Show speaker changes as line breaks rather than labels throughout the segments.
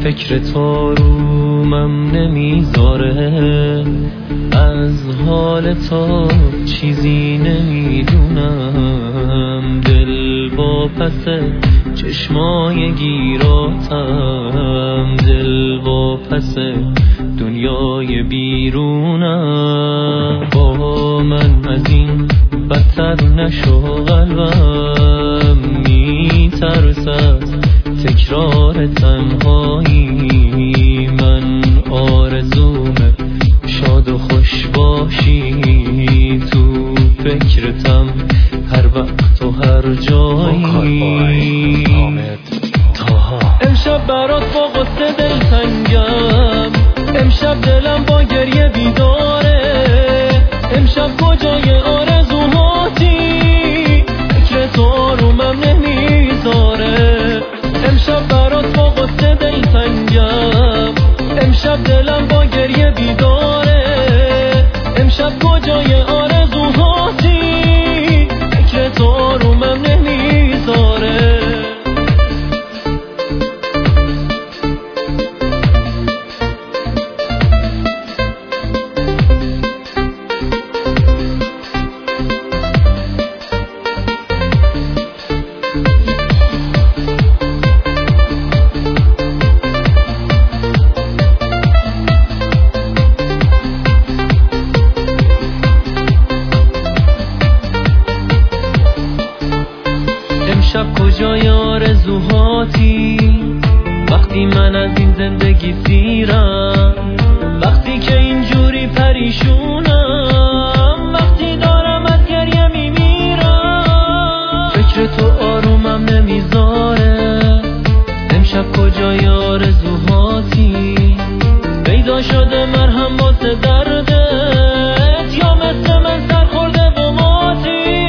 فکر تو رومم نمیذاره، از حال تو چیزی نمیدونم. دل با پس چشمای گیراتم، دل با پس دنیای بیرونم. با من از این بدتر نشو، قلبم میترسد تکرار تنهایی. من آرزومه شاد و خوش باشی، تو فکرتم هر وقت و هر جایی. امشب برات با غصه دلتنگم، امشب دلم با گریه بیداره. امشب کجای آرزوهاتی، فکر تو آرومم نمیذاره. امشب برات با غصه دلتنگم، امشب دلم با گریه بیداره. امشب کجای آرزوهاتی، فکر تو آرومم نمیذاره. امشب کجای آرزوهاتی، وقتی من از این زندگی سیرم، وقتی که اینجوری پریشونم، وقتی دارم از گریه میمیرم. فکر تو آرومم نمیذاره. امشب کجای آرزوهاتی، پیدا شده مرهم واسه دردت، یا مثل من سر خورده و ماتی.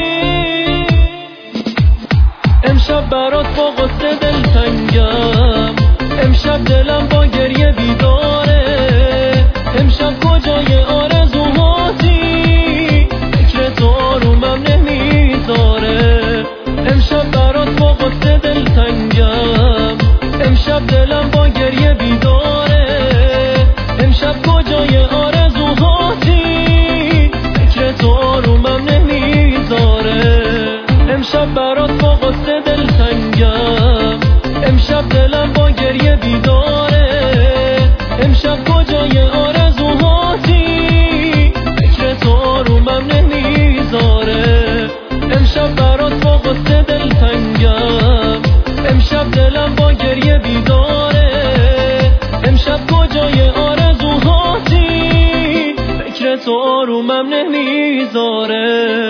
امشب برات با غصه دلتنگم، امشب دلم با گریه بیداره. امشب کجای آرزوهاتی، فکر تو آرومم نمیذاره. امشب برات با غصه دلتنگم، امشب دلم با گریه بیداره. امشب کجای آرزوهاتی، فکر تو آرومم نمیذاره. امشب برات با غصه دلتنگم، امشب دلم با گریه بیداره. امشب کجای آرزوهاتی، فکر تو آرومم نمیذاره. امشب برات با غصه دلتنگم، امشب دلم با گریه بیداره. امشب کجای آرزوهاتی، فکر تو آرومم نمیذاره.